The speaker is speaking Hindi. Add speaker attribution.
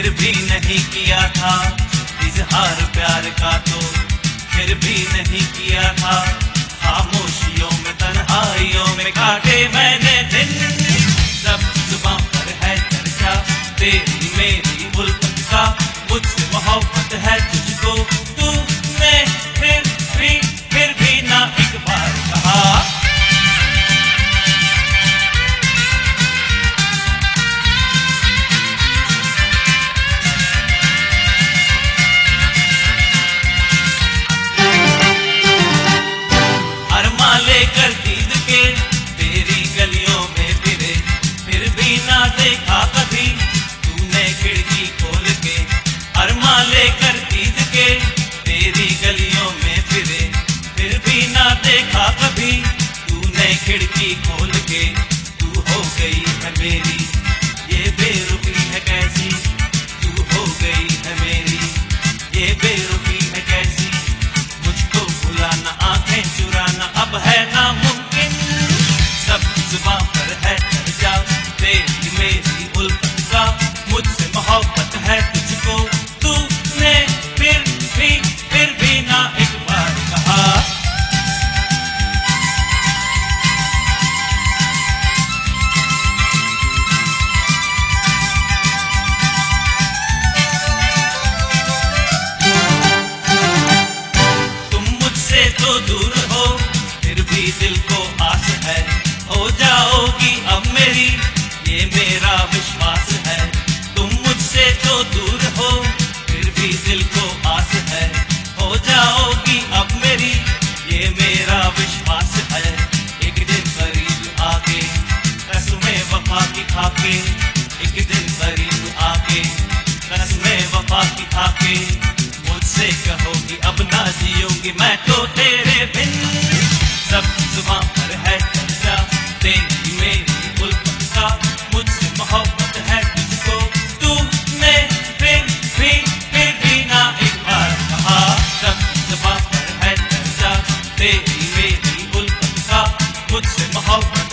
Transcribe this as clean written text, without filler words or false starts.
Speaker 1: फिर भी नहीं किया था इजहार प्यार का, तो फिर भी नहीं किया था। खामोशियों में तन्हाइयों में काटे मैंने दिन, सब जुबां पर है चर्चा तेरी मेरी उल्फत का। मुझसे मोहब्बत है तुझको, तूने फिर भी ना एक बार कहा। लेकर दीद के तेरी गलियों में फिरे, फिर भी ना देखा कभी तूने खिड़की खोल के। अरमा लेकर दीद के तेरी गलियों में फिरे, फिर भी ना देखा कभी तूने खिड़की खोल के। तू हो गई है मेरी ये बेरुखी है कैसी, तू हो गई है मेरी ये बेरुखी है कैसी। मुझको भुलाना आंखें चुराना अब है नामुमकिन, सब जुबां पर है चर्चा तेरी मेरी उल्फत का। मुझसे मोहब्बत है तुझको, तूने फिर भी ना एक बार कहा। तुम मुझसे तो दूर हो फिर भी दिल को आस है, हो जाओगी अब मेरी ये मेरा विश्वास है। तुम मुझसे तो दूर हो फिर भी दिल को आस है, हो जाओगी अब मेरी ये मेरा विश्वास है। एक दिन करीब आके रस्में वफा की खाके, एक दिन करीब आके रस्में वफा की खाके। मुझसे कहोगी अब ना जियूंगी मैं तो तेरे बिन, सब जुबां पर है चर्चा तेरी मेरी उल्फत का। मुझसे मोहब्बत है तुझको, तूने फिर भी ना एक बार कहा। सब जुबां पर है चर्चा तेरी मेरी उल्फत का, मुझसे मोहब्बत